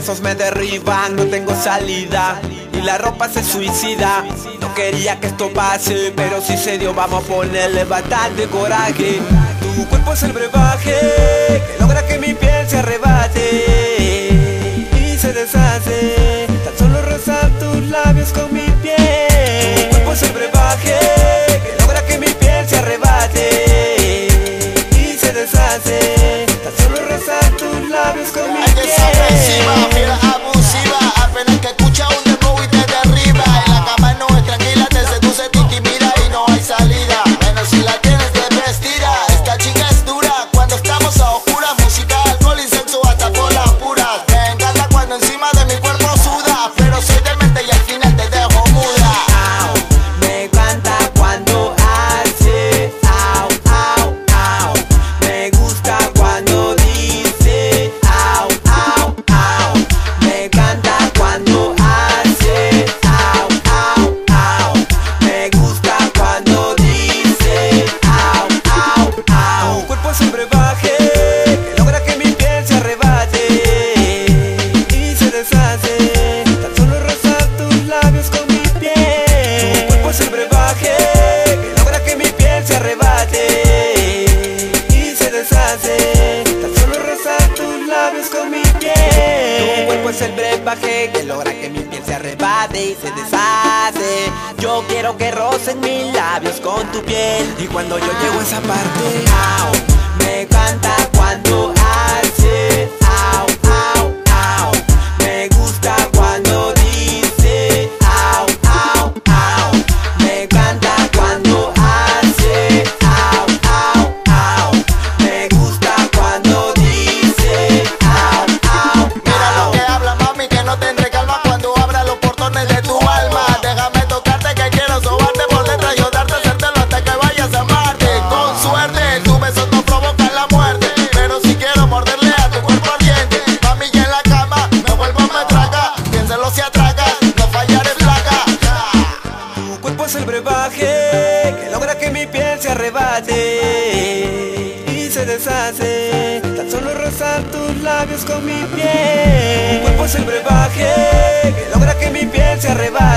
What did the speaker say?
besos me derriban, no tengo salida y la ropa se suicida. No quería que esto pase, pero si se dio, vamos a ponerle bastante coraje. Tu cuerpo es el brebaje que logra que mi piel se arrebate y se deshace. Tan solo rozar tus labios con mi piel. Tu cuerpo es el brebaje que logra que mi piel se arrebate y se deshace. Tan solo rozar tus labios con mi piel. Ella es agresiva, fiera, abusiva. Apenas que escucha un dembow y te derriba. En la cama no es tranquila, te seduce, te intimida y no hay salida. Menos si la tienes de vestida. Esta chica es dura cuando estamos a oscuras. Música, alcohol y sexo hasta por las puras. Me encanta cuando encima de mi cuerpo suda, pero soy demente y al final te dejo muda. Au, me encanta cuando hace au, au, au. Me gusta cuando dice au, au, au. Me encanta cuando hace au, au, au. Me gusta cuando dice au, au, au. Tu cuerpo es el brebaje que logra que mi piel se arrebate y se deshace. Tan solo rozar tus labios con mi piel. Tu cuerpo es el brebaje que logra que mi piel se arrebate y se deshace. Tan solo rozar tus labios con mi piel. Tu cuerpo es el brebaje que logra que mi piel se arrebate y se deshace. Yo quiero que rocen mis labios con tu piel. Y cuando yo llego a esa parte, au, me encanta cuando hace au, au, au. Me gusta cuando dice au, au, au. Me encanta cuando hace au, au, au. Me gusta cuando dice au, au, Mira lo au. que habla, mami, que no tendré calma cuando abra los portones de tu alma. Déjame tocarte, que quiero sobarte por detrás, yo darte, hacértelo hasta que vayas a amarte. Con suerte, tu beso no provoca la muerte, pero si quiero morderle a tu cuerpo ardiente. Mami, ya en la cama, me vuelvo a metraca. Piénsalo si atraca, no fallaré flaca. Tu cuerpo es el brebaje que logra que mi piel se arrebate y se deshace. Tan solo rozar tus labios con mi piel. Tu cuerpo es el brebaje que logra que mi piel se arrebate